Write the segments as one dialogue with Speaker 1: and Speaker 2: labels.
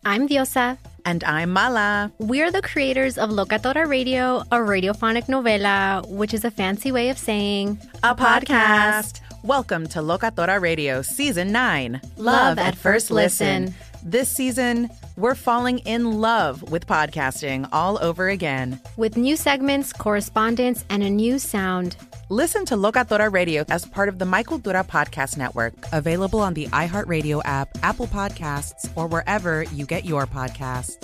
Speaker 1: I'm Diosa.
Speaker 2: And I'm Mala.
Speaker 1: We're the creators of Locatora Radio, a radiophonic novela, which is a fancy way of saying
Speaker 2: a podcast. Welcome to Locatora Radio Season 9.
Speaker 1: Love at First Listen.
Speaker 2: This season, we're falling in love with podcasting all over again.
Speaker 1: With new segments, correspondence, and a new sound.
Speaker 2: Listen to Locatora Radio as part of the My Cultura Podcast Network, available on the iHeartRadio app, Apple Podcasts, or wherever you get your podcasts.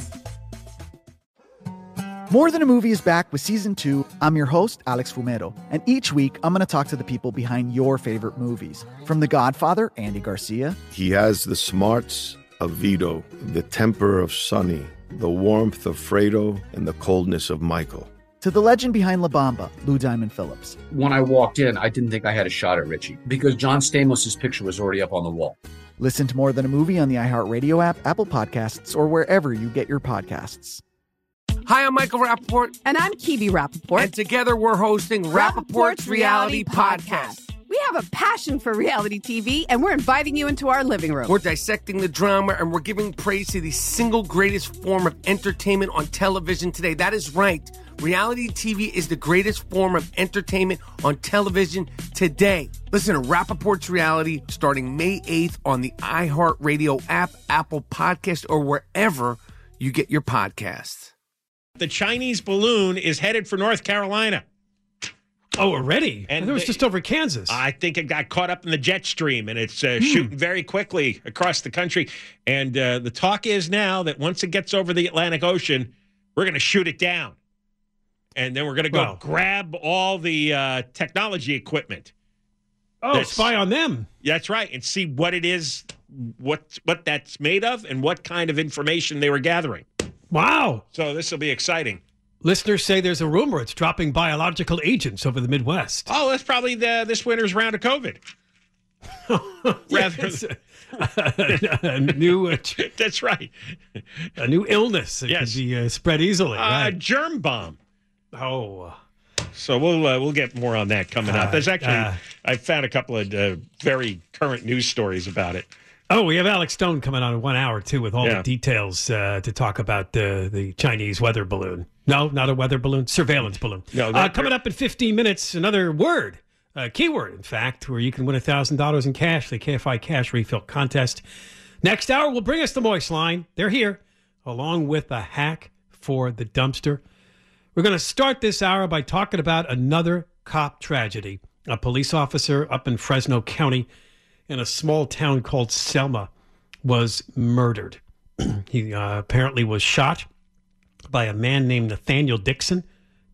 Speaker 3: More Than a Movie is back with Season 2. I'm your host, Alex Fumero, and each week I'm going to talk to the people behind your favorite movies. From The Godfather, Andy Garcia.
Speaker 4: He has the smarts of Vito, the temper of Sonny, the warmth of Fredo, and the coldness of Michael.
Speaker 3: To the legend behind La Bamba, Lou Diamond Phillips.
Speaker 5: When I walked in, I didn't think I had a shot at Richie because John Stamos' picture was already up on the wall.
Speaker 3: Listen to More Than a Movie on the iHeartRadio app, Apple Podcasts, or wherever you get your podcasts.
Speaker 6: Hi, I'm Michael Rappaport.
Speaker 7: And I'm Kibi Rappaport.
Speaker 6: And together we're hosting Rappaport's Reality Podcast.
Speaker 7: We have a passion for reality TV, and we're inviting you into our living room.
Speaker 6: We're dissecting the drama, and we're giving praise to the single greatest form of entertainment on television today. That is right. Reality TV is the greatest form of entertainment on television today. Listen to Rappaport's Reality starting May 8th on the iHeartRadio app, Apple Podcast, or wherever you get your podcasts.
Speaker 8: The Chinese balloon is headed for North Carolina.
Speaker 9: Oh, already?
Speaker 8: And
Speaker 9: it was just over Kansas.
Speaker 8: I think it got caught up in the jet stream, and it's shooting very quickly across the country. And the talk is now that once it gets over the Atlantic Ocean, we're going to shoot it down. And then we're going to go grab all the technology equipment.
Speaker 9: Oh, spy on them.
Speaker 8: That's right. And see what it is, what that's made of, and what kind of information they were gathering.
Speaker 9: Wow.
Speaker 8: So this will be exciting.
Speaker 9: Listeners say there's a rumor it's dropping biological agents over the Midwest.
Speaker 8: Oh, that's probably this winter's round of COVID.
Speaker 9: A new.
Speaker 8: That's right.
Speaker 9: A new illness that can be spread easily. Right?
Speaker 8: Germ bomb.
Speaker 9: Oh.
Speaker 8: So we'll get more on that coming up. There's actually I found a couple of very current news stories about it.
Speaker 9: Oh, we have Alex Stone coming on in 1 hour, too, with all the details to talk about the Chinese weather balloon. No, not a weather balloon, surveillance balloon. No, coming up in 15 minutes, another word, keyword, in fact, where you can win $1,000 in cash, the KFI Cash Refill Contest. Next hour will bring us the Moist Line. They're here, along with a hack for the dumpster. We're going to start this hour by talking about another cop tragedy. A police officer up in Fresno County in a small town called Selma was murdered. He apparently was shot by a man named Nathaniel Dixon,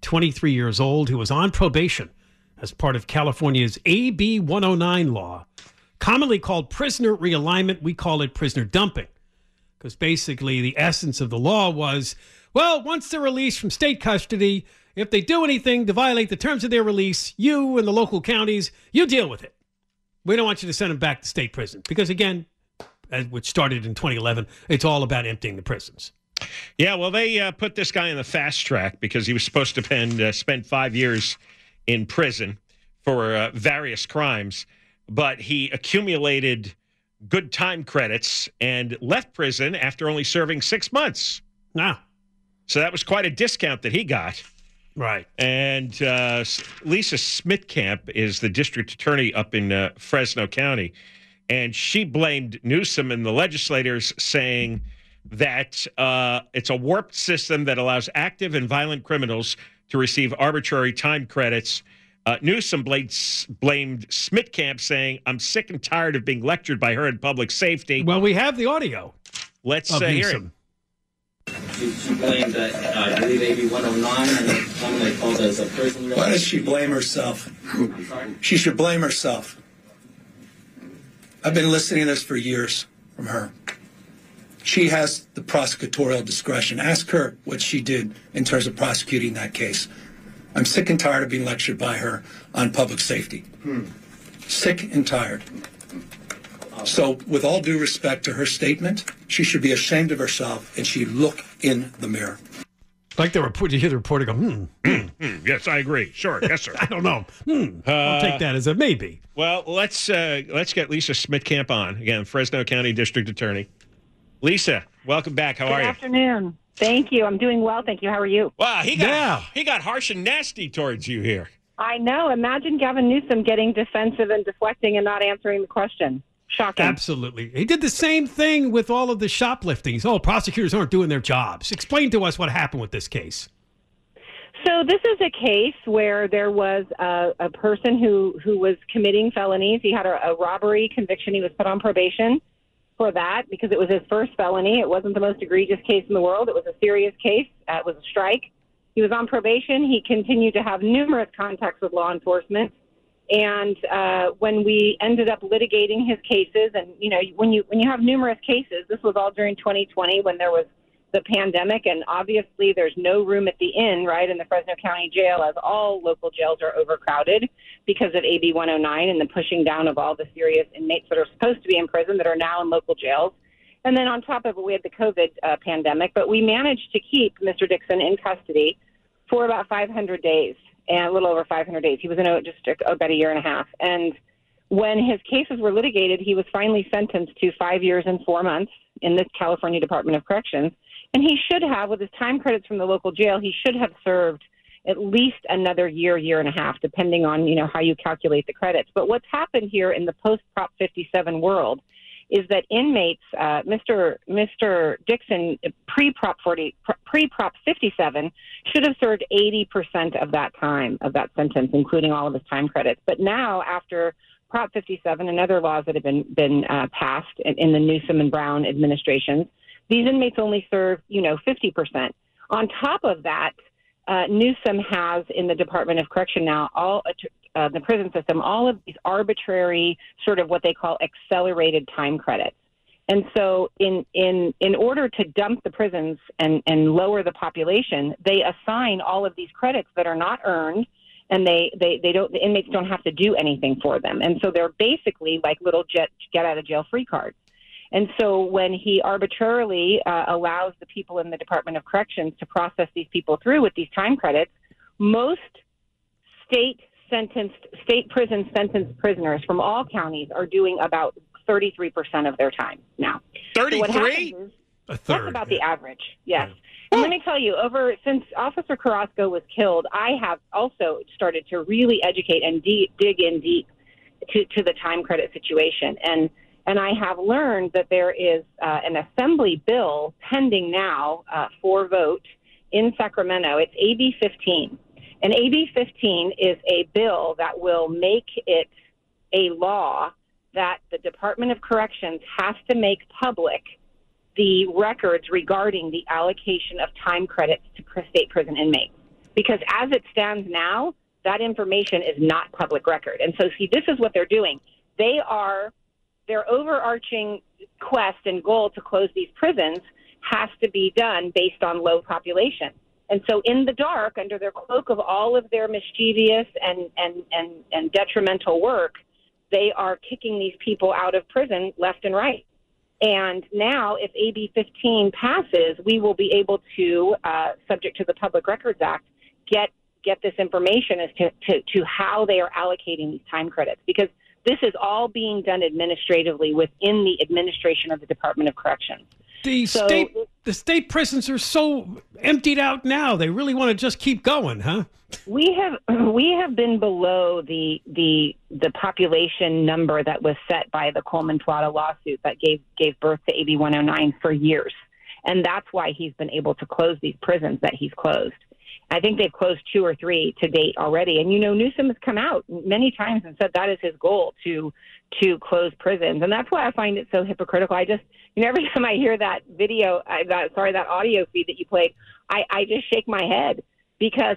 Speaker 9: 23 years old, who was on probation as part of California's AB 109 law, commonly called prisoner realignment. We call it prisoner dumping, because basically the essence of the law was, well, once they're released from state custody, if they do anything to violate the terms of their release, you and the local counties, you deal with it. We don't want you to send them back to state prison because, again, which started in 2011, it's all about emptying the prisons.
Speaker 8: Yeah, well, they put this guy in the fast track because he was supposed to spend 5 years in prison for various crimes, but he accumulated good time credits and left prison after only serving 6 months.
Speaker 9: Wow.
Speaker 8: So that was quite a discount that he got.
Speaker 9: Right.
Speaker 8: And Lisa Smitkamp is the district attorney up in Fresno County, and she blamed Newsom and the legislators, saying that it's a warped system that allows active and violent criminals to receive arbitrary time credits. Newsom blamed Smitkamp, saying, I'm sick and tired of being lectured by her in public safety.
Speaker 9: Well, we have the audio.
Speaker 8: Let's hear it.
Speaker 10: She blamed, I believe, AB 109 and someone they called as a person.
Speaker 11: Why does she blame herself?
Speaker 10: I'm sorry?
Speaker 11: She should blame herself. I've been listening to this for years from her. She has the prosecutorial discretion. Ask her what she did in terms of prosecuting that case. I'm sick and tired of being lectured by her on public safety. Sick and tired. So, with all due respect to her statement, she should be ashamed of herself and she look in the mirror.
Speaker 9: Like the report, you hear the reporter go,
Speaker 8: Yes, I agree. Sure. Yes, sir.
Speaker 9: I don't know. I'll take that as a maybe.
Speaker 8: Well, let's get Lisa Smitkamp on. Again, Fresno County District Attorney. Lisa, Welcome back. How are you?
Speaker 12: Good afternoon. Thank you. I'm doing well. Thank you. How are you?
Speaker 8: Wow, he got harsh and nasty towards you here.
Speaker 12: I know. Imagine Gavin Newsom getting defensive and deflecting and not answering the question. Shocking.
Speaker 9: Absolutely. He did the same thing with all of the shopliftings. Oh, prosecutors aren't doing their jobs. Explain to us what happened with this case.
Speaker 12: So this is a case where there was a person who was committing felonies. He had a robbery conviction. He was put on probation for that because it was his first felony. It wasn't the most egregious case in the world. It was a serious case. It was a strike. He was on probation. He continued to have numerous contacts with law enforcement. And when we ended up litigating his cases, and when you have numerous cases, this was all during 2020 when there was the pandemic, and obviously there's no room at the inn, right, in the Fresno County Jail, as all local jails are overcrowded because of AB 109 and the pushing down of all the serious inmates that are supposed to be in prison that are now in local jails. And then on top of it, we had the COVID pandemic, but we managed to keep Mr. Dixon in custody for about 500 days, and a little over 500 days. He was in just about a year and a half. And when his cases were litigated, he was finally sentenced to 5 years and 4 months in the California Department of Corrections. And he should have, with his time credits from the local jail, he should have served at least another year and a half, depending on, how you calculate the credits. But what's happened here in the post-Prop 57 world is that inmates, Mr. Dixon, pre-Prop 57, should have served 80% of that time, of that sentence, including all of his time credits. But now, after Prop 57 and other laws that have been passed in the Newsom and Brown administrations, these inmates only serve, 50%. On top of that, Newsom has in the Department of Correction now, the prison system, all of these arbitrary sort of what they call accelerated time credits. And so in order to dump the prisons and lower the population, they assign all of these credits that are not earned, and the inmates don't have to do anything for them. And so they're basically like little get out of jail free cards. And so when he arbitrarily allows the people in the Department of Corrections to process these people through with these time credits, most state prison sentenced prisoners from all counties are doing about 33% of their time now.
Speaker 8: 33?
Speaker 12: So that's about the average, yes. And let me tell you, since Officer Carrasco was killed, I have also started to really educate and dig in deep to the time credit situation. And I have learned that there is an assembly bill pending now for vote in Sacramento. It's AB 15. And AB 15 is a bill that will make it a law that the Department of Corrections has to make public the records regarding the allocation of time credits to state prison inmates. Because as it stands now, that information is not public record. And so, see, this is what they're doing. Their overarching quest and goal to close these prisons has to be done based on low population. And so in the dark, under their cloak of all of their mischievous and detrimental work, they are kicking these people out of prison left and right. And now if AB 15 passes, we will be able to, subject to the Public Records Act, get this information as to how they are allocating these time credits. Because this is all being done administratively within the administration of the Department of Corrections.
Speaker 9: The state prisons are so emptied out now. They really want to just keep going, huh?
Speaker 12: We have been below the population number that was set by the Coleman-Plata lawsuit that gave birth to AB 109 for years, and that's why he's been able to close these prisons that he's closed. I think they've closed 2 or 3 to date already. And, Newsom has come out many times and said that is his goal, to close prisons. And that's why I find it so hypocritical. Every time I hear that video, that audio feed that you played, I just shake my head because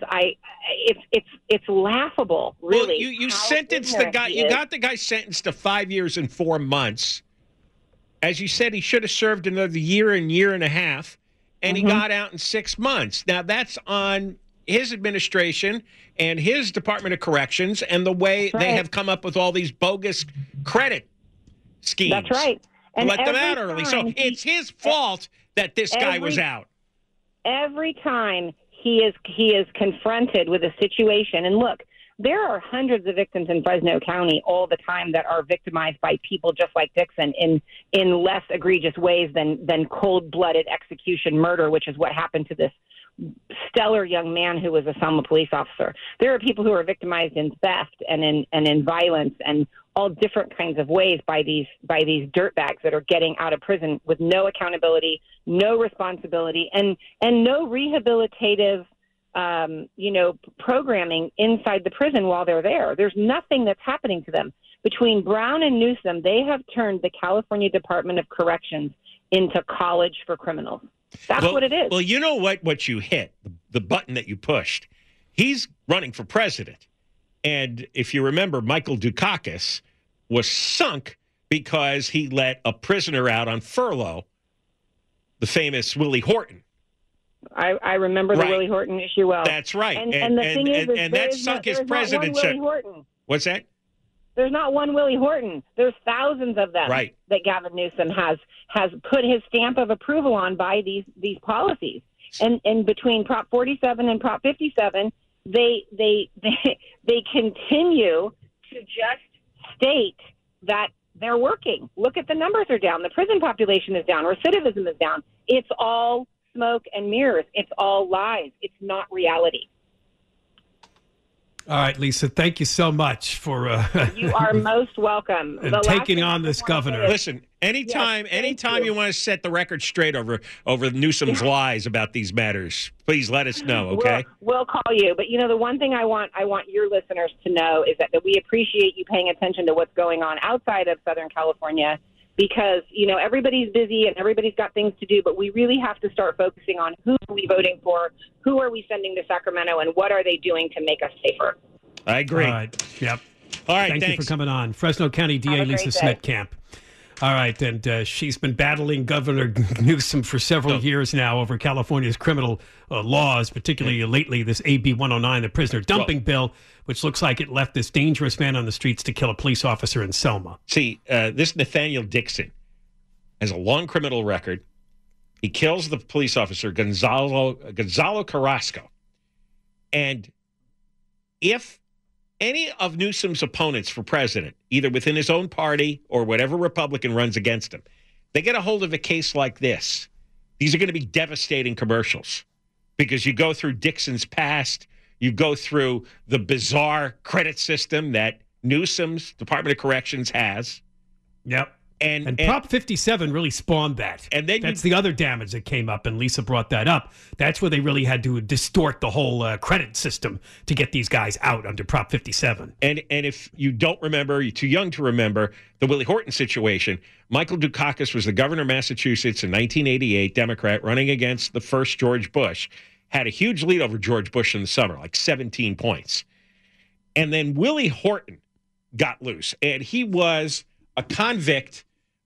Speaker 12: it's laughable, really.
Speaker 8: Well, you sentenced the guy. You got the guy sentenced to 5 years and 4 months. As you said, he should have served another year and a half. And he got out in 6 months. Now, that's on his administration and his Department of Corrections and the way they have come up with all these bogus credit schemes.
Speaker 12: That's right.
Speaker 8: And let them out early. So it's his fault that this guy was out.
Speaker 12: Every time he is confronted with a situation, and look, There are hundreds of victims in Fresno County all the time that are victimized by people just like Dixon in less egregious ways than cold-blooded execution murder, which is what happened to this stellar young man who was a Selma police officer. There are people who are victimized in theft and in violence and all different kinds of ways by these dirtbags that are getting out of prison with no accountability, no responsibility, and no rehabilitative programming inside the prison while they're there. There's nothing that's happening to them. Between Brown and Newsom, they have turned the California Department of Corrections into college for criminals. That's what it is.
Speaker 8: Well, you know what you hit, the button that you pushed. He's running for president. And if you remember, Michael Dukakis was sunk because he let a prisoner out on furlough, the famous Willie Horton.
Speaker 12: I remember the Willie Horton issue well.
Speaker 8: That's right.
Speaker 12: And the thing is
Speaker 8: that sunk his presidency. What's that?
Speaker 12: There's not one Willie Horton. There's thousands of them that Gavin Newsom has put his stamp of approval on by these policies. And between Prop 47 and Prop 57, they continue to just state that they're working. Look at the numbers are down. The prison population is down. Recidivism is down. It's all smoke and mirrors. It's all lies. It's not reality.
Speaker 9: All right, Lisa, thank you so much for
Speaker 12: you are most welcome.
Speaker 9: And taking on this governor.
Speaker 8: Listen, anytime you want to set the record straight over Newsom's lies about these matters, please let us know, okay?
Speaker 12: We'll call you. But the one thing I want your listeners to know is that we appreciate you paying attention to what's going on outside of Southern California, because everybody's busy and everybody's got things to do, but we really have to start focusing on who are we voting for, who are we sending to Sacramento, and what are they doing to make us safer.
Speaker 8: I agree.
Speaker 9: All right. Yep.
Speaker 8: All right.
Speaker 9: Thank you for coming on. Fresno County DA Lisa Smetcamp. All right. And she's been battling Governor Newsom for several years now over California's criminal laws, particularly lately this AB 109, the prisoner dumping bill, which looks like it left this dangerous man on the streets to kill a police officer in Selma.
Speaker 8: See, this Nathaniel Dixon has a long criminal record. He kills the police officer, Gonzalo Carrasco. And if any of Newsom's opponents for president, either within his own party or whatever Republican runs against him, they get a hold of a case like this, these are going to be devastating commercials because you go through Dixon's past, you go through the bizarre credit system that Newsom's Department of Corrections has.
Speaker 9: Yep. And Prop 57 really spawned that.
Speaker 8: And then
Speaker 9: that's the other damage that came up, and Lisa brought that up. That's where they really had to distort the whole credit system to get these guys out under Prop 57.
Speaker 8: And if you don't remember, you're too young to remember, the Willie Horton situation, Michael Dukakis was the governor of Massachusetts in 1988, Democrat, running against the first George Bush, had a huge lead over George Bush in the summer, like 17 points. And then Willie Horton got loose, and he was a convict.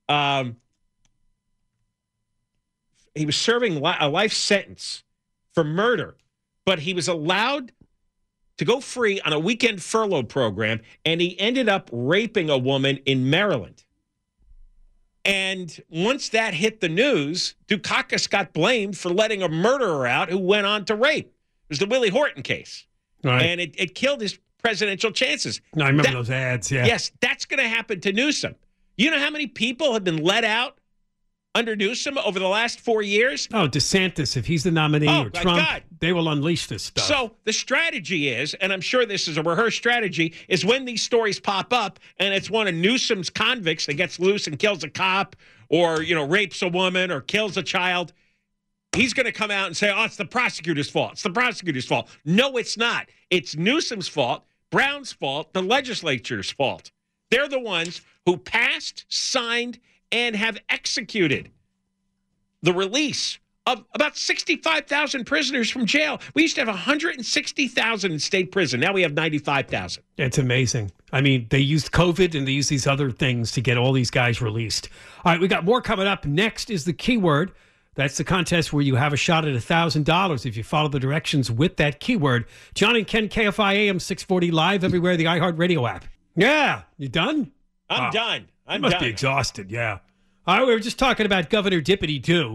Speaker 8: He was serving a life sentence for murder, but he was allowed to go free on a weekend furlough program, and he ended up raping a woman in Maryland. And once that hit the news, Dukakis got blamed for letting a murderer out who went on to rape. It was the Willie Horton case.
Speaker 9: Right.
Speaker 8: And it killed his presidential chances.
Speaker 9: No, I remember those ads, yeah.
Speaker 8: Yes, that's going to happen to Newsom. You know how many people have been let out under Newsom over the last 4 years?
Speaker 9: Oh, DeSantis, if he's the nominee, or Trump, they will unleash this stuff.
Speaker 8: So the strategy is, and I'm sure this is a rehearsed strategy, is when these stories pop up and it's one of Newsom's convicts that gets loose and kills a cop or, rapes a woman or kills a child, he's going to come out and say, oh, it's the prosecutor's fault. It's the prosecutor's fault. No, it's not. It's Newsom's fault, Brown's fault, the legislature's fault. They're the ones who passed, signed, and have executed the release of about 65,000 prisoners from jail. We used to have 160,000 in state prison. Now we have 95,000.
Speaker 9: It's amazing. I mean, they used COVID and they used these other things to get all these guys released. All right, we got more coming up. Next is the keyword. That's the contest where you have a shot at $1,000 if you follow the directions with that keyword. John and Ken, KFI AM 640 live everywhere, the iHeartRadio app. Yeah, you done?
Speaker 8: I'm done.
Speaker 9: You must be exhausted, yeah. All right, we were just talking about Governor Dippity-Doo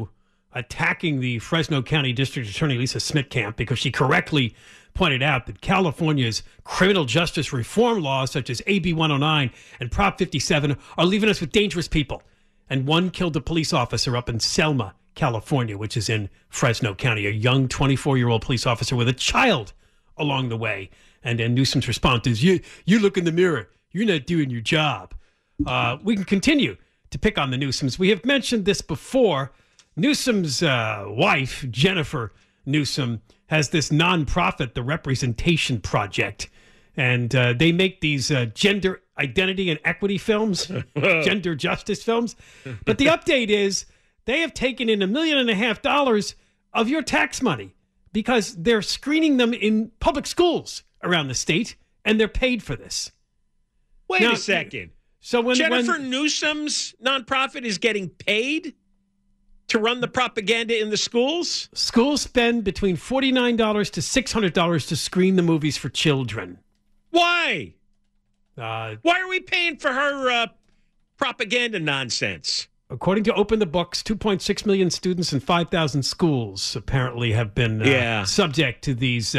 Speaker 9: attacking the Fresno County District Attorney Lisa Smitkamp because she correctly pointed out that California's criminal justice reform laws, such as AB 109 and Prop 57, are leaving us with dangerous people. And one killed a police officer up in Selma, California, which is in Fresno County, a young 24-year-old police officer with a child along the way. And then Newsom's response is, you look in the mirror. You're not doing your job. We can continue to pick on the Newsoms. We have mentioned this before. Newsom's wife, Jennifer Newsom, has this nonprofit, the Representation Project. And they make these gender identity and equity films, gender justice films. But the update is they have taken in $1.5 million of your tax money because they're screening them in public schools around the state, and they're paid for this.
Speaker 8: Wait a second.
Speaker 9: So when
Speaker 8: Jennifer Newsom's nonprofit is getting paid to run the propaganda in the schools?
Speaker 9: Schools spend between $49 to $600 to screen the movies for children.
Speaker 8: Why? Why are we paying for her propaganda nonsense?
Speaker 9: According to Open the Books, 2.6 million students in 5,000 schools apparently have been subject to these.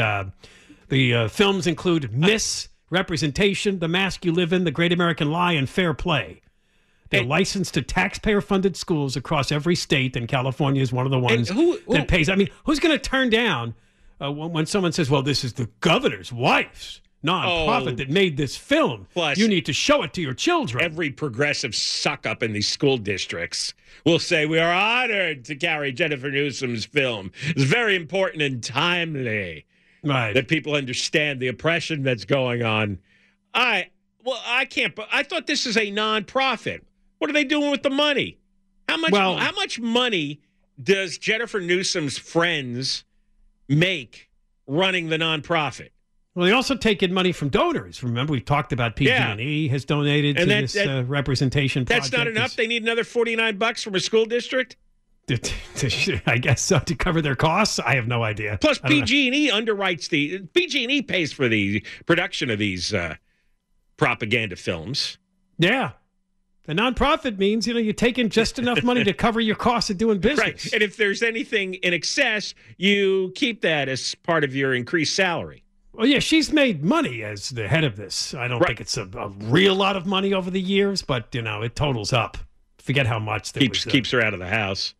Speaker 9: The films include Miss Representation, The Mask You Live In, The Great American Lie, and Fair Play. They're licensed to taxpayer-funded schools across every state, and California is one of the ones that pays. I mean, who's going to turn down when someone says, well, this is the governor's wife's nonprofit that made this film?
Speaker 8: Plus,
Speaker 9: you need to show it to your children.
Speaker 8: Every progressive suck-up in these school districts will say, we are honored to carry Jennifer Newsom's film. It's very important and timely that people understand the oppression that's going on. I can't. I thought this is a nonprofit. What are they doing with the money? How much money does Jennifer Newsom's friends make running the nonprofit?
Speaker 9: Well, they also take in money from donors. Remember, we talked about PG&E has donated to this representation project.
Speaker 8: That's not enough? They need another $49 from a school district?
Speaker 9: I guess so, to cover their costs. I have no idea.
Speaker 8: Plus, PG&E underwrites PG&E pays for the production of these propaganda films.
Speaker 9: Yeah. A nonprofit means, you take in just enough money to cover your costs of doing business.
Speaker 8: Right. And if there's anything in excess, you keep that as part of your increased salary.
Speaker 9: Well, yeah, she's made money as the head of this. I don't think it's a real lot of money over the years, but, it totals up. Forget how much.
Speaker 8: Keeps her out of the house.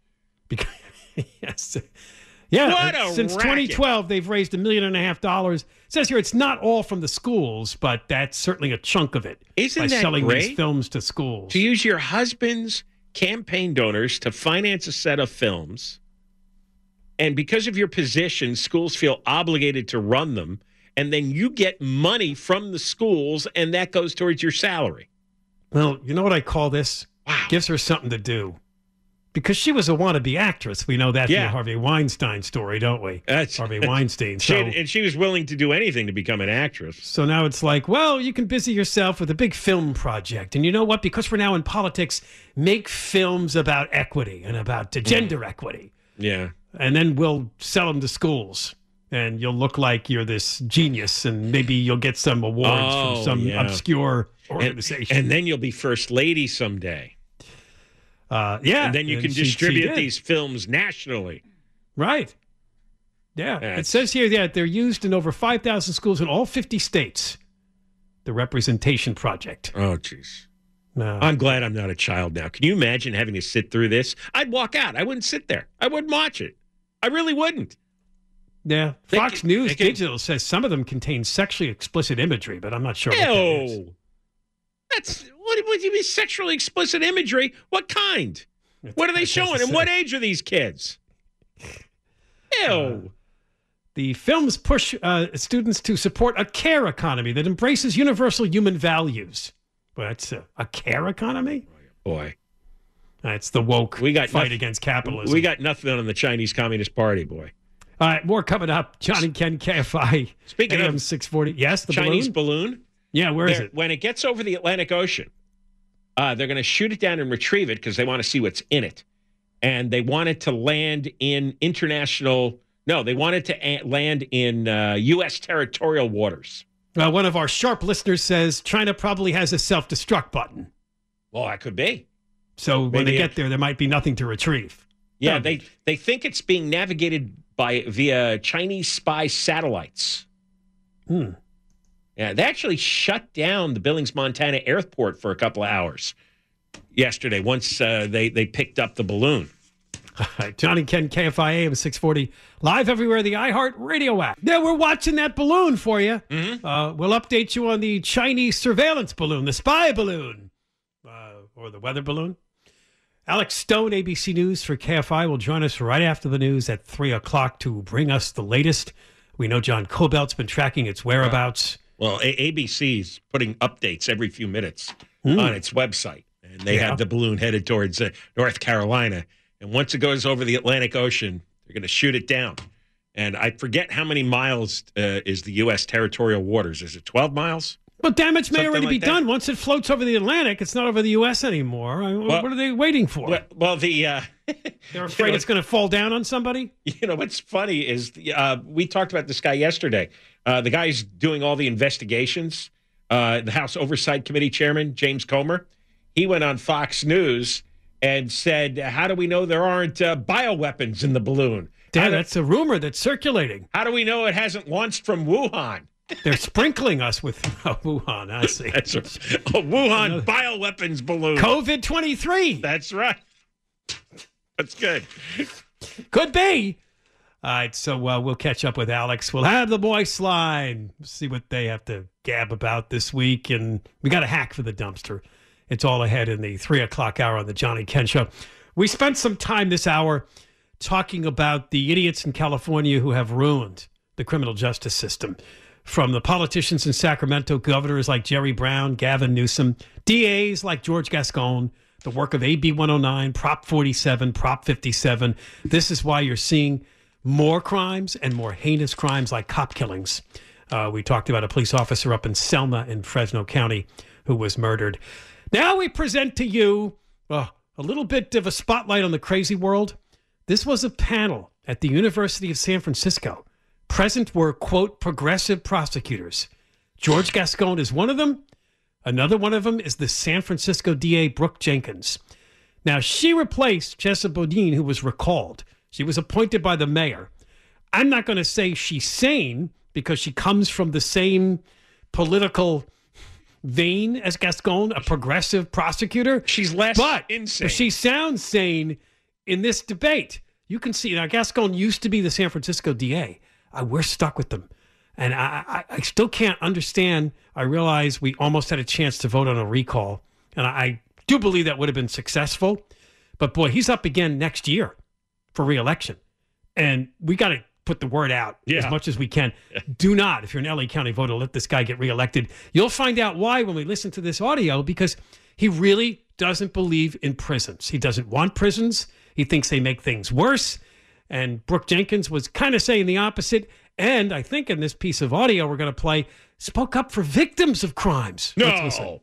Speaker 9: Yes. Yeah. Since
Speaker 8: racket.
Speaker 9: 2012, they've raised $1.5 million. It says here it's not all from the schools, but that's certainly a chunk of it.
Speaker 8: Isn't
Speaker 9: by
Speaker 8: that
Speaker 9: selling
Speaker 8: great?
Speaker 9: These films to schools.
Speaker 8: To use your husband's campaign donors to finance a set of films, and because of your position, schools feel obligated to run them, and then you get money from the schools, and that goes towards your salary.
Speaker 9: Well, you know what I call this? Wow. Gives her something to do. Because she was a wannabe actress. We know that from the Harvey Weinstein story, don't we? Harvey Weinstein.
Speaker 8: And she was willing to do anything to become an actress.
Speaker 9: So now it's like, well, you can busy yourself with a big film project. And you know what? Because we're now in politics, make films about equity and about gender equity.
Speaker 8: Yeah.
Speaker 9: And then we'll sell them to schools. And you'll look like you're this genius. And maybe you'll get some awards from some obscure organization.
Speaker 8: And then you'll be first lady someday. And then you can distribute these films nationally.
Speaker 9: Right. Yeah. It says here that they're used in over 5,000 schools in all 50 states. The Representation Project.
Speaker 8: Oh, jeez. No. I'm glad I'm not a child now. Can you imagine having to sit through this? I'd walk out. I wouldn't sit there. I wouldn't watch it. I really wouldn't.
Speaker 9: Yeah. Fox News Digital says some of them contain sexually explicit imagery, but I'm not sure what that is.
Speaker 8: What do you mean sexually explicit imagery? What kind? What are they showing? And what age are these kids? Ew.
Speaker 9: The films push students to support a care economy that embraces universal human values. Well, that's a care economy?
Speaker 8: Boy.
Speaker 9: That's the woke fight against capitalism.
Speaker 8: We got nothing on the Chinese Communist Party, boy.
Speaker 9: All right, more coming up. John and Ken, KFI.
Speaker 8: Speaking
Speaker 9: AM
Speaker 8: of
Speaker 9: 640. Yes, the
Speaker 8: Chinese balloon?
Speaker 9: Yeah, where is it?
Speaker 8: When it gets over the Atlantic Ocean, they're going to shoot it down and retrieve it because they want to see what's in it. And they want it to land in land in U.S. territorial waters.
Speaker 9: One of our sharp listeners says China probably has a self-destruct button.
Speaker 8: Well, that could be.
Speaker 9: So when they get there might be nothing to retrieve.
Speaker 8: Yeah, they think it's being navigated via Chinese spy satellites. Yeah, they actually shut down the Billings, Montana airport for a couple of hours yesterday once they picked up the balloon.
Speaker 9: Johnny Ken, KFI AM 640, live everywhere, the iHeart Radio app. Yeah, we're watching that balloon for you. We'll update you on the Chinese surveillance balloon, the spy balloon, or the weather balloon. Alex Stone, ABC News for KFI, will join us right after the news at 3 o'clock to bring us the latest. We know John Cobelt's been tracking its whereabouts.
Speaker 8: Well, ABC's putting updates every few minutes on its website. And they have the balloon headed towards North Carolina. And once it goes over the Atlantic Ocean, they're going to shoot it down. And I forget how many miles is the U.S. territorial waters. Is it 12 miles?
Speaker 9: But damage may already be done. Once it floats over the Atlantic, it's not over the U.S. anymore. What are they waiting for?
Speaker 8: They're
Speaker 9: afraid it's going to fall down on somebody?
Speaker 8: You know, what's funny is we talked about this guy yesterday. The guy's doing all the investigations. The House Oversight Committee Chairman, James Comer, he went on Fox News and said, how do we know there aren't bioweapons in the balloon?
Speaker 9: That's a rumor that's circulating.
Speaker 8: How do we know it hasn't launched from Wuhan?
Speaker 9: They're sprinkling us with Wuhan, I see.
Speaker 8: That's a Wuhan bioweapons balloon.
Speaker 9: COVID-23.
Speaker 8: That's right. That's good.
Speaker 9: Could be. All right, so we'll catch up with Alex. We'll have the Moist Line. See what they have to gab about this week. And we got a hack for the dumpster. It's all ahead in the 3 o'clock hour on the Johnny Ken Show. We spent some time this hour talking about the idiots in California who have ruined the criminal justice system. From the politicians in Sacramento, governors like Jerry Brown, Gavin Newsom, DAs like George Gascon, the work of AB 109, Prop 47, Prop 57. This is why you're seeing more crimes and more heinous crimes like cop killings. We talked about a police officer up in Selma in Fresno County who was murdered. Now we present to you a little bit of a spotlight on the crazy world. This was a panel at the University of San Francisco. Present were, quote, progressive prosecutors. George Gascon is one of them. Another one of them is the San Francisco DA, Brooke Jenkins. Now, she replaced Chesa Boudin, who was recalled. She was appointed by the mayor. I'm not going to say she's sane because she comes from the same political vein as Gascon, a progressive prosecutor.
Speaker 8: She's less insane.
Speaker 9: But she sounds sane in this debate. You can see, now Gascon used to be the San Francisco DA. We're stuck with them. And I still can't understand. I realize we almost had a chance to vote on a recall. And I do believe that would have been successful. But boy, he's up again next year for re-election. And we got to put the word out as much as we can. Do not, if you're an LA County voter, let this guy get reelected. You'll find out why when we listen to this audio, because he really doesn't believe in prisons. He doesn't want prisons. He thinks they make things worse. And Brooke Jenkins was kind of saying the opposite. And I think in this piece of audio we're going to play, spoke up for victims of crimes.
Speaker 8: No.
Speaker 9: Let's listen.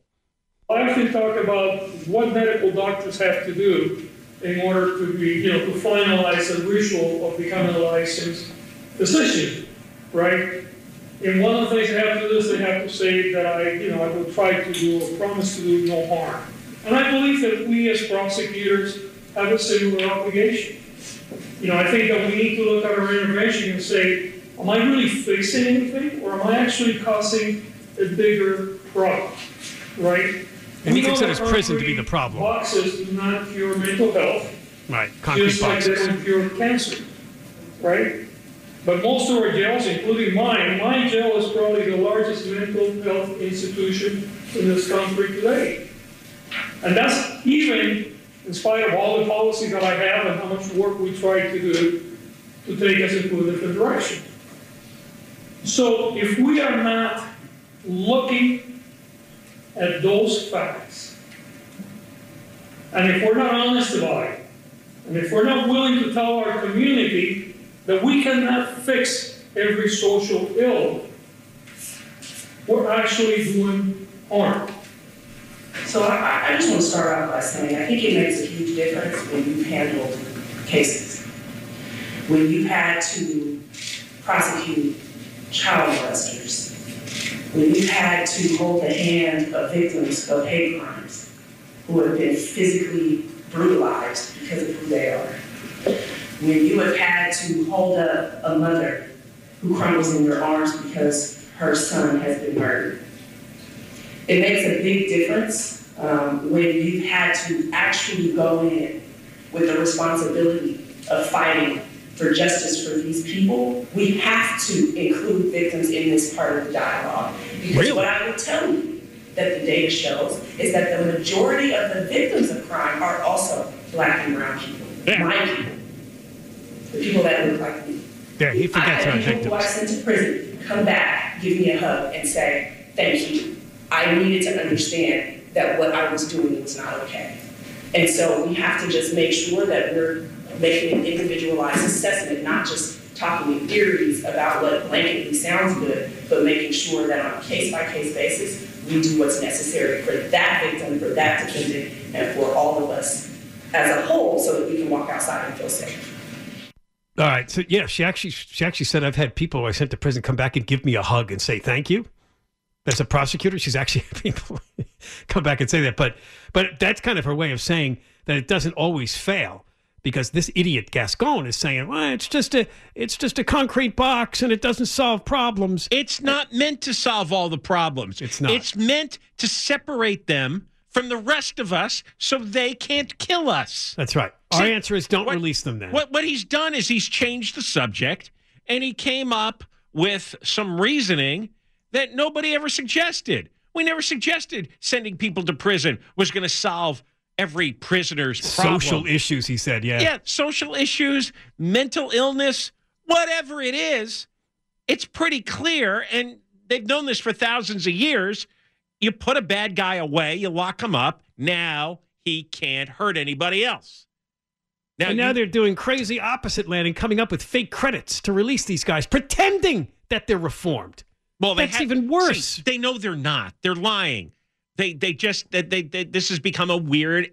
Speaker 13: I often talk about what medical doctors have to do in order to be, to finalize a ritual of becoming a licensed physician, right? And one of the things they have to do is they have to say that I will try to do or promise to do no harm. And I believe that we as prosecutors have a similar obligation. I think that we need to look at our intervention and say, am I really fixing anything, or am I actually causing a bigger problem, right?
Speaker 9: And he considers prison to be the problem.
Speaker 13: Boxes do not cure mental health.
Speaker 9: Right, concrete
Speaker 13: just
Speaker 9: boxes.
Speaker 13: Like they don't cure cancer, right? But most of our jails, including my jail is probably the largest mental health institution in this country today. And that's even in spite of all the policies that I have and how much work we try to do to take us into a different direction. So if we are not looking at those facts, and if we're not honest about it, and if we're not willing to tell our community that we cannot fix every social ill, we're actually doing harm.
Speaker 14: So I just want to start out by saying I think it makes a huge difference when you've handled cases. When you've had to prosecute child molesters. When you've had to hold the hand of victims of hate crimes who have been physically brutalized because of who they are. When you have had to hold up a mother who crumbles in your arms because her son has been murdered. It makes a big difference when you've had to actually go in with the responsibility of fighting for justice for these people. We have to include victims in this part of the dialogue. Because what I will tell you that the data shows is that the majority of the victims of crime are also Black and brown people, my people, the people that look like me.
Speaker 9: Yeah, he forgets our
Speaker 14: victims. I had people who I sent to prison come back, give me a hug, and say, thank you. I needed to understand that what I was doing was not okay. And so we have to just make sure that we're making an individualized assessment, not just talking in theories about what blanketly sounds good, but making sure that on a case-by-case basis, we do what's necessary for that victim, for that defendant, and for all of us as a whole so that we can walk outside and feel safe.
Speaker 9: All right. So, yeah, she actually said, I've had people who I sent to prison come back and give me a hug and say thank you. As a prosecutor, she's actually had people come back and say that. But that's kind of her way of saying that it doesn't always fail. Because this idiot Gascon is saying, well, it's just a concrete box and it doesn't solve problems.
Speaker 8: It's not meant to solve all the problems.
Speaker 9: It's not.
Speaker 8: It's meant to separate them from the rest of us so they can't kill us.
Speaker 9: That's right. Our answer is don't release them then.
Speaker 8: What he's done is he's changed the subject and he came up with some reasoning that nobody ever suggested. We never suggested sending people to prison was going to solve every prisoner's problem.
Speaker 9: Social issues, he said, yeah.
Speaker 8: Yeah, social issues, mental illness, whatever it is, it's pretty clear, and they've known this for thousands of years. You put a bad guy away, you lock him up, now he can't hurt anybody else.
Speaker 9: Now they're doing crazy opposite landing, coming up with fake credits to release these guys, pretending that they're reformed.
Speaker 8: Well,
Speaker 9: that's even worse.
Speaker 8: See, they know they're not. They're lying. They this has become a weird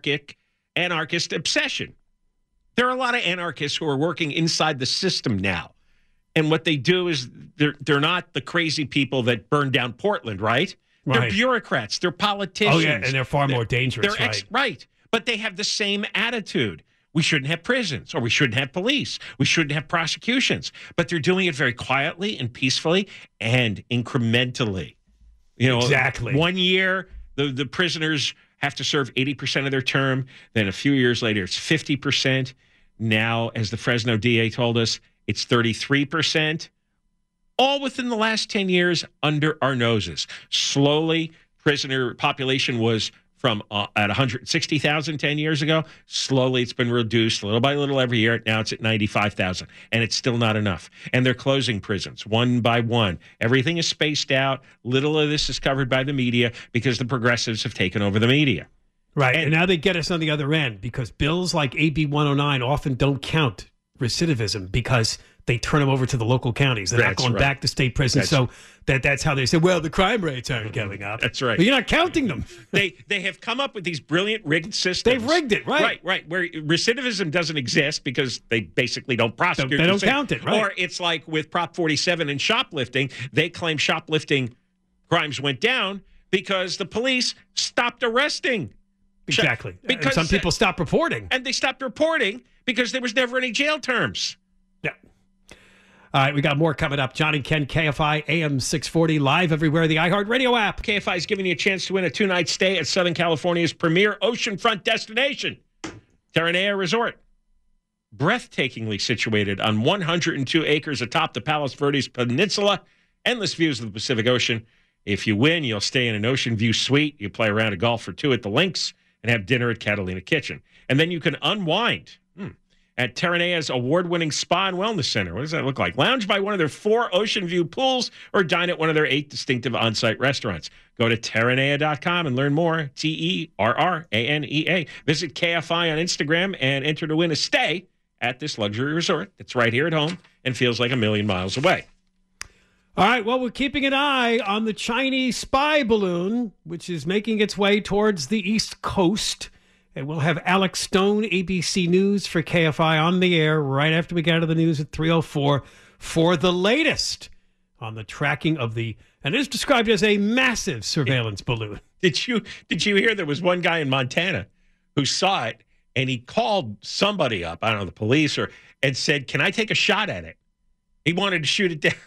Speaker 8: anarchist obsession. There are a lot of anarchists who are working inside the system now. And what they do is they're not the crazy people that burned down Portland, right? They're bureaucrats. They're politicians.
Speaker 9: Oh, yeah, and they're far more dangerous,
Speaker 8: right. But they have the same attitude. We shouldn't have prisons, or we shouldn't have police. We shouldn't have prosecutions. But they're doing it very quietly and peacefully and incrementally. You know,
Speaker 9: exactly.
Speaker 8: 1 year, the prisoners have to serve 80% of their term. Then a few years later, it's 50%. Now, as the Fresno DA told us, it's 33%. All within the last 10 years under our noses. Slowly, prisoner population was from at 160,000 10 years ago. Slowly, it's been reduced little by little every year. Now it's at 95,000, and it's still not enough. And they're closing prisons one by one. Everything is spaced out. Little of this is covered by the media because the progressives have taken over the media.
Speaker 9: Right, and now they get us on the other end because bills like AB 109 often don't count recidivism because they turn them over to the local counties. They're not going back to state prisons. So that's how they say, well, the crime rates aren't going up.
Speaker 8: That's right.
Speaker 9: But you're not counting them.
Speaker 8: They have come up with these brilliant rigged systems.
Speaker 9: They've rigged it, right.
Speaker 8: Right, where recidivism doesn't exist because they basically don't prosecute.
Speaker 9: They don't count it, right.
Speaker 8: Or it's like with Prop 47 and shoplifting. They claim shoplifting crimes went down because the police stopped arresting.
Speaker 9: Exactly. Because some people stopped reporting.
Speaker 8: And they stopped reporting because there was never any jail terms.
Speaker 9: Yeah. All right, we got more coming up. John and Ken, KFI, AM 640, live everywhere, the iHeartRadio app.
Speaker 8: KFI is giving you a chance to win a 2-night stay at Southern California's premier oceanfront destination, Terranea Resort. Breathtakingly situated on 102 acres atop the Palos Verdes Peninsula, endless views of the Pacific Ocean. If you win, you'll stay in an ocean view suite. You play a round of golf for two at the links and have dinner at Catalina Kitchen. And then you can unwind at Terranea's award-winning spa and wellness center. What does that look like? Lounge by one of their 4 ocean view pools or dine at one of their 8 distinctive on-site restaurants. Go to Terranea.com and learn more. TERRANEA. Visit KFI on Instagram and enter to win a stay at this luxury resort that's right here at home and feels like a million miles away.
Speaker 9: All right, well, we're keeping an eye on the Chinese spy balloon, which is making its way towards the East Coast. And we'll have Alex Stone, ABC News for KFI on the air right after we get out of the news at 3:04 for the latest on the tracking of the, and it is described as a massive surveillance balloon.
Speaker 8: Did you hear there was one guy in Montana who saw it and he called somebody up, I don't know, the police, and said, "Can I take a shot at it?" He wanted to shoot it down.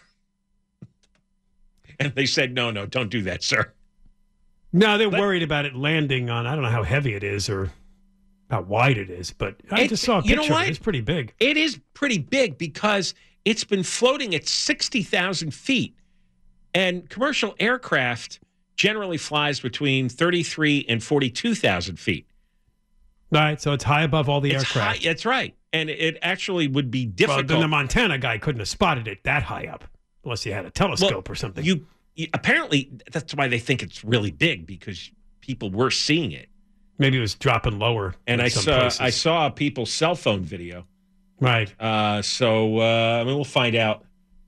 Speaker 8: And they said, no, don't do that, sir.
Speaker 9: No, they're worried about it landing on, I don't know how heavy it is or how wide it is, but I just saw a picture. You know what? It's pretty big.
Speaker 8: It is pretty big because it's been floating at 60,000 feet. And commercial aircraft generally flies between 33 and 42,000 feet.
Speaker 9: Right, so it's high above all the aircraft.
Speaker 8: That's right. And it actually would be difficult.
Speaker 9: Well, then the Montana guy couldn't have spotted it that high up. Unless you had a telescope or something.
Speaker 8: Apparently, that's why they think it's really big, because people were seeing it.
Speaker 9: Maybe it was dropping lower.
Speaker 8: And I saw people's cell phone video.
Speaker 9: Right.
Speaker 8: We'll find out.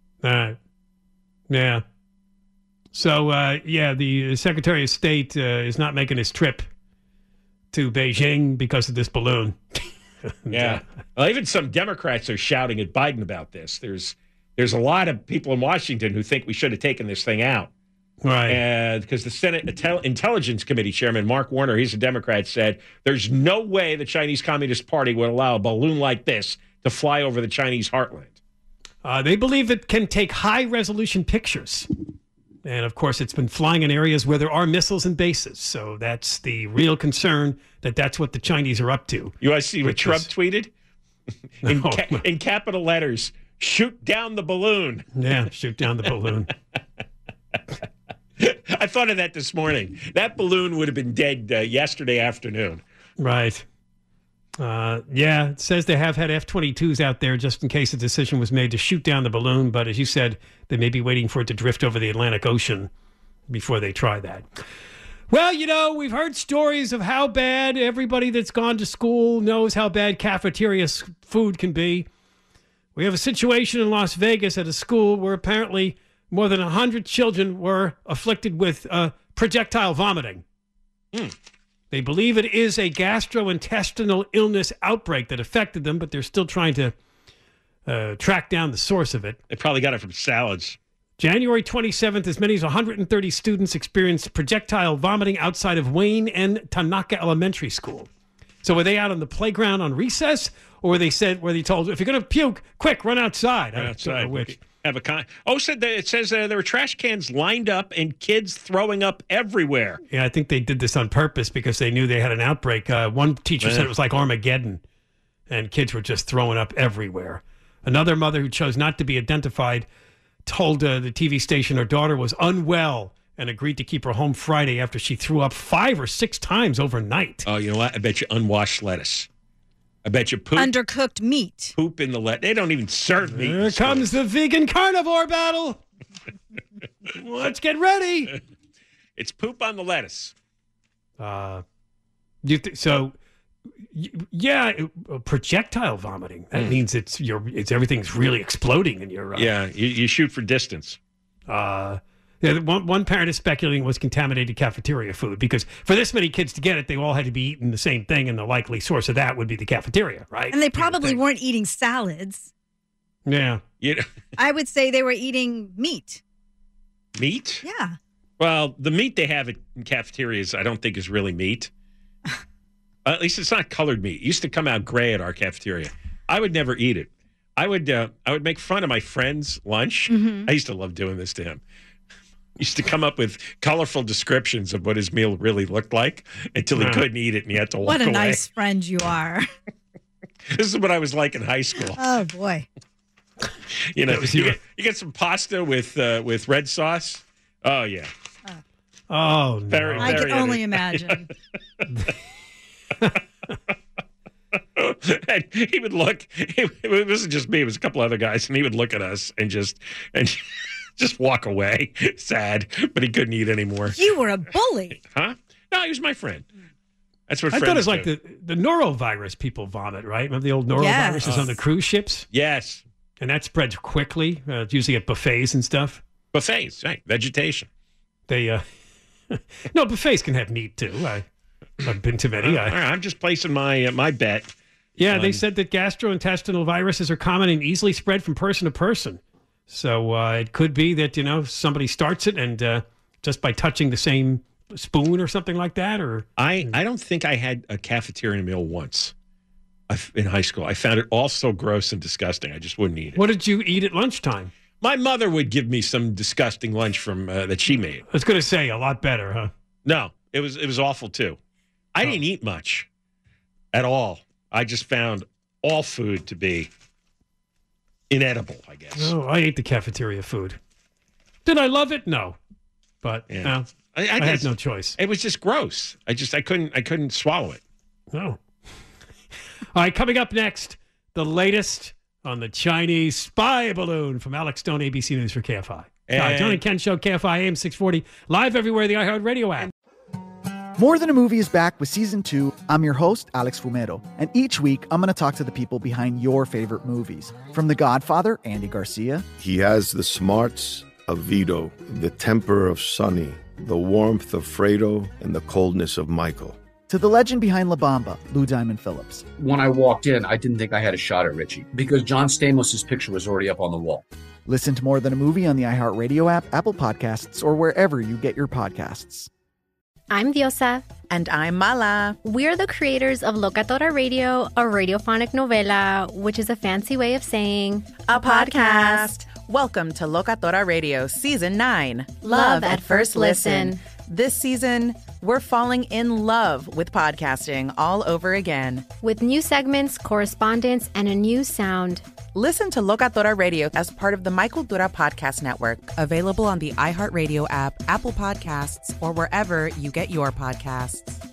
Speaker 9: Yeah. So, the Secretary of State is not making his trip to Beijing because of this balloon.
Speaker 8: Yeah. Well, even some Democrats are shouting at Biden about this. There's a lot of people in Washington who think we should have taken this thing out.
Speaker 9: Right.
Speaker 8: Because the Senate Intelligence Committee Chairman, Mark Warner, he's a Democrat, said there's no way the Chinese Communist Party would allow a balloon like this to fly over the Chinese heartland.
Speaker 9: They believe it can take high-resolution pictures. And, of course, it's been flying in areas where there are missiles and bases. So that's the real concern, that's what the Chinese are up to.
Speaker 8: You want to see what Trump tweeted? In capital letters, "Shoot down the balloon."
Speaker 9: Yeah, shoot down the balloon.
Speaker 8: I thought of that this morning. That balloon would have been dead yesterday afternoon.
Speaker 9: Right. It says they have had F-22s out there just in case a decision was made to shoot down the balloon. But as you said, they may be waiting for it to drift over the Atlantic Ocean before they try that. Well, we've heard stories of how bad everybody that's gone to school knows how bad cafeteria food can be. We have a situation in Las Vegas at a school where apparently more than 100 children were afflicted with projectile vomiting. They believe it is a gastrointestinal illness outbreak that affected them, but they're still trying to track down the source of it.
Speaker 8: They probably got it from salads.
Speaker 9: January 27th, as many as 130 students experienced projectile vomiting outside of Wayne and Tanaka Elementary School. So were they out on the playground on recess, or were they told, if you're going to puke, quick, run outside?
Speaker 8: Run outside. Which. It says there were trash cans lined up and kids throwing up everywhere.
Speaker 9: Yeah, I think they did this on purpose because they knew they had an outbreak. One teacher said it was like Armageddon, and kids were just throwing up everywhere. Another mother who chose not to be identified told the TV station her daughter was unwell and agreed to keep her home Friday after she threw up 5 or 6 times overnight.
Speaker 8: Oh, you know what? I bet you unwashed lettuce. I bet you poop.
Speaker 15: Undercooked meat.
Speaker 8: Poop in the lettuce. They don't even serve meat.
Speaker 9: Here comes the vegan carnivore battle. Let's get ready.
Speaker 8: It's poop on the lettuce.
Speaker 9: Projectile vomiting. That means it's everything's really exploding in your.
Speaker 8: You shoot for distance.
Speaker 9: One parent is speculating it was contaminated cafeteria food because for this many kids to get it, they all had to be eating the same thing, and the likely source of that would be the cafeteria, right?
Speaker 15: And they probably weren't eating salads.
Speaker 9: Yeah.
Speaker 15: I would say they were eating meat.
Speaker 8: Meat?
Speaker 15: Yeah.
Speaker 8: Well, the meat they have in cafeterias, I don't think is really meat. At least it's not colored meat. It used to come out gray at our cafeteria. I would never eat it. I would make fun of my friend's lunch. Mm-hmm. I used to love doing this to him. Used to come up with colorful descriptions of what his meal really looked like until he couldn't eat it and he had to walk away.
Speaker 15: What a nice friend you are.
Speaker 8: This is what I was like in high school.
Speaker 15: Oh, boy.
Speaker 8: You get some pasta with red sauce. Oh, yeah.
Speaker 9: Oh, no.
Speaker 15: I can only imagine.
Speaker 8: And he would look. It wasn't just me; it was a couple other guys, and he would look at us and just walk away, sad. But he couldn't eat anymore.
Speaker 15: You were a bully,
Speaker 8: huh? No, he was my friend. That's what
Speaker 9: I
Speaker 8: friends
Speaker 9: thought it was
Speaker 8: do.
Speaker 9: like the norovirus people vomit, right? Remember the old noroviruses on the cruise ships?
Speaker 8: Yes,
Speaker 9: and that spreads quickly. It's usually at buffets and stuff.
Speaker 8: Buffets, right? Vegetation.
Speaker 9: They no, buffets can have meat too. I've been to many.
Speaker 8: All right, I'm just placing my bet.
Speaker 9: Yeah, they said that gastrointestinal viruses are common and easily spread from person to person. So it could be that, somebody starts it and just by touching the same spoon or something like that. Or
Speaker 8: I don't think I had a cafeteria meal once. in high school. I found it all so gross and disgusting. I just wouldn't eat it.
Speaker 9: What did you eat at lunchtime?
Speaker 8: My mother would give me some disgusting lunch from that she made.
Speaker 9: I was going to say a lot better, huh?
Speaker 8: No, it was awful too. I didn't eat much at all. I just found all food to be inedible, I guess.
Speaker 9: Oh, I ate the cafeteria food. Did I love it? No, but no, I had no choice.
Speaker 8: It was just gross. I couldn't swallow it.
Speaker 9: No. All right, coming up next, the latest on the Chinese spy balloon from Alex Stone, ABC News for KFI. John and Ken Show, KFI AM 640, live everywhere, the iHeartRadio app.
Speaker 3: More Than a Movie is back with Season 2. I'm your host, Alex Fumero. And each week, I'm going to talk to the people behind your favorite movies. From The Godfather, Andy Garcia.
Speaker 4: He has the smarts of Vito, the temper of Sonny, the warmth of Fredo, and the coldness of Michael.
Speaker 3: To the legend behind La Bamba, Lou Diamond Phillips.
Speaker 5: When I walked in, I didn't think I had a shot at Richie because John Stamos' picture was already up on the wall.
Speaker 3: Listen to More Than a Movie on the iHeartRadio app, Apple Podcasts, or wherever you get your podcasts.
Speaker 1: I'm Diosa.
Speaker 2: And I'm Mala.
Speaker 1: We're the creators of Locatora Radio, a radiophonic novela, which is a fancy way of saying
Speaker 2: a podcast. Welcome to Locatora Radio Season 9.
Speaker 1: Love at First Listen.
Speaker 2: This season, we're falling in love with podcasting all over again.
Speaker 1: With new segments, correspondence, and a new sound.
Speaker 2: Listen to Locatora Radio as part of the Michael Dura Podcast Network, available on the iHeartRadio app, Apple Podcasts, or wherever you get your podcasts.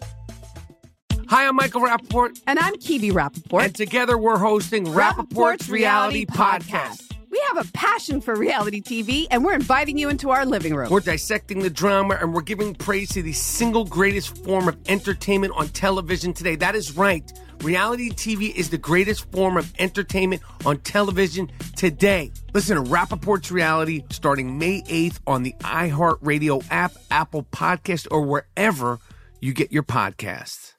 Speaker 6: Hi, I'm Michael Rappaport.
Speaker 7: And I'm Kibi Rappaport.
Speaker 6: And together we're hosting Rappaport's Reality Podcast.
Speaker 7: We have a passion for reality TV, and we're inviting you into our living room.
Speaker 6: We're dissecting the drama, and we're giving praise to the single greatest form of entertainment on television today. That is right. Reality TV is the greatest form of entertainment on television today. Listen to Rappaport's Reality starting May 8th on the iHeartRadio app, Apple Podcast, or wherever you get your podcasts.